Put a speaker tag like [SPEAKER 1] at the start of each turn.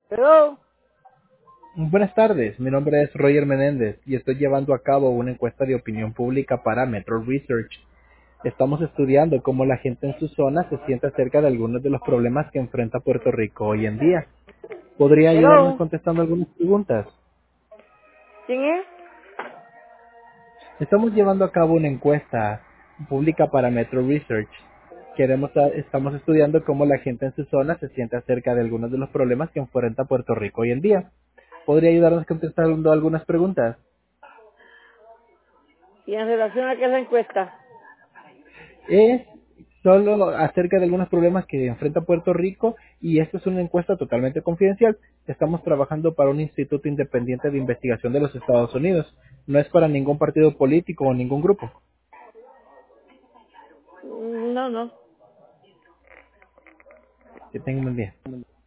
[SPEAKER 1] Hello.
[SPEAKER 2] Buenas tardes, mi nombre es Roger Menéndez y estoy llevando a cabo una encuesta de opinión pública para Metro Research. Estamos estudiando cómo la gente en su zona se siente acerca de algunos de los problemas que enfrenta Puerto Rico hoy en día. ¿Podría ayudarme
[SPEAKER 1] Hello.
[SPEAKER 2] contestando algunas preguntas?
[SPEAKER 1] ¿Quién es?
[SPEAKER 2] Estamos llevando a cabo una encuesta pública para Metro Research. Estamos estudiando cómo la gente en su zona se siente acerca de algunos de los problemas que enfrenta Puerto Rico hoy en día. ¿Podría ayudarnos contestando algunas preguntas?
[SPEAKER 1] ¿Y en relación a qué es la encuesta?
[SPEAKER 2] Es solo acerca de algunos problemas que enfrenta Puerto Rico y esta es una encuesta totalmente confidencial. Estamos trabajando para un instituto independiente de investigación de los Estados Unidos. No es para ningún partido político o ningún grupo.
[SPEAKER 1] No, no.
[SPEAKER 2] Que tengan un buen día.